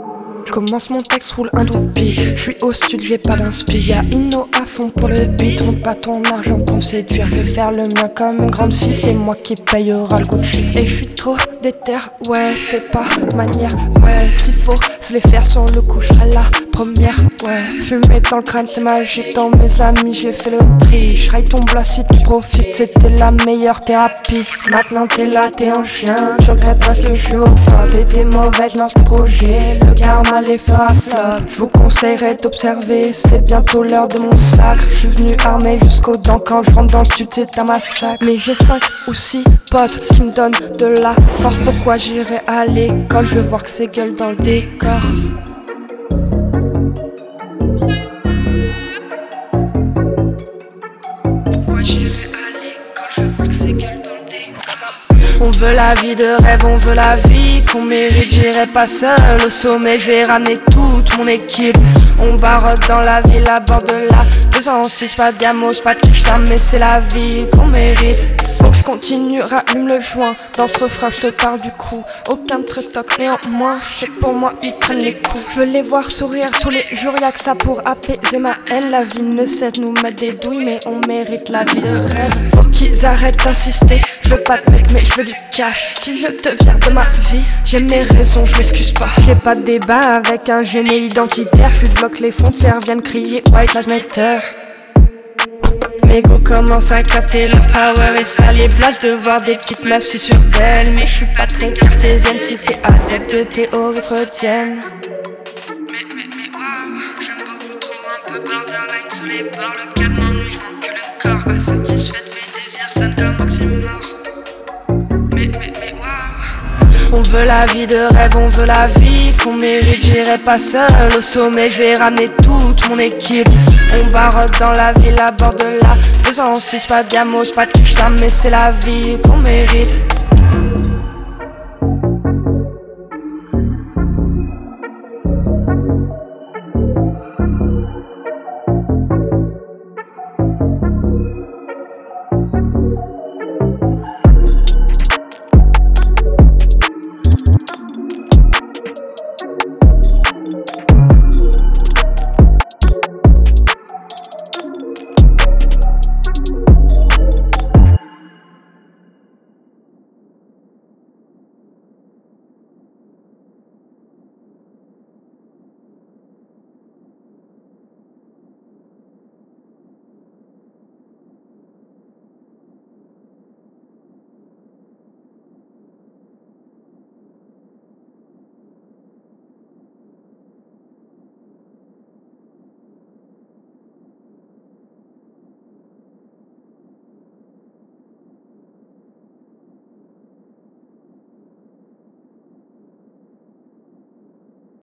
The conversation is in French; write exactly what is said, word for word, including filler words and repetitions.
Commence mon texte, roule un doupi. J'suis au stud, j'ai pas d'inspi. Y'a Inno à fond pour le beat. Monte pas ton argent pour me séduire. Je vais faire le mien comme une grande fille. C'est moi qui payera le Gucci. Et j'suis trop déter, ouais, fais pas de manière. Ouais, s'il faut se les faire sur le coup, j'serai la première. Ouais, fumer dans le crâne, c'est magique. Dans mes amis, j'ai fait le tri. J'raille ton blas si tu profites. C'était la meilleure thérapie. Maintenant t'es là, t'es un chien. Tu regrettes parce que j'suis au top. T'étais mauvaise, lance tes projets. Le karma les fera flop. Je vous conseillerais d'observer, c'est bientôt l'heure de mon sacre. Je suis venu armé jusqu'aux dents. Quand je rentre dans le stud, c'est un massacre. Mais j'ai cinq ou six potes qui me donnent de la force. Pourquoi j'irai à l'école? Je veux voir que c'est gueule dans le décor. Pourquoi j'irai à l'école? Je veux voir que c'est gueule dans le décor. On veut la vie de rêve, on veut la vie qu'on mérite. J'irai pas seul au sommet, je vais ramener toute mon équipe. On barotte dans la ville à bord de la deux cent six. Pas de diamos, pas de cristal, mais c'est la vie qu'on mérite. Faut que je continue, rallume le joint. Dans ce refrain, je te parle du crew. Aucun de très stock, néanmoins, je sais pour moi, ils prennent les coups. Je veux les voir sourire tous les jours, y'a que ça pour apaiser ma haine. La vie ne cesse de nous mettre des douilles, mais on mérite la vie de rêve. Faut qu'ils arrêtent d'insister, je veux pas de mec, mais je veux du cash. Si je te vire de ma vie, j'ai mes raisons, je m'excuse pas. J'ai pas de débat avec un génie identitaire. Plus de blocs, les frontières viennent crier White Lives Matter. Mes go commencent à capter leur power et ça les blase de voir des petites meufs si sûres d'elles. Mais je suis pas très cartésienne si t'es adepte de théorie freudienne. Mais mais mais waouh, j'aime beaucoup trop un peu borderline sur les bords. Le cadre m'ennuie, je manque que le corps. Insatisfait de mes désirs, sonne comme oxymore. Mais mais mais waouh. On veut la vie de rêve, on veut la vie qu'on mérite. J'irai pas seul au sommet, je vais ramener toute mon équipe. On barotte dans la ville à bord de la deux cent six. Pas de diamos, pas de cristal, mais c'est la vie qu'on mérite.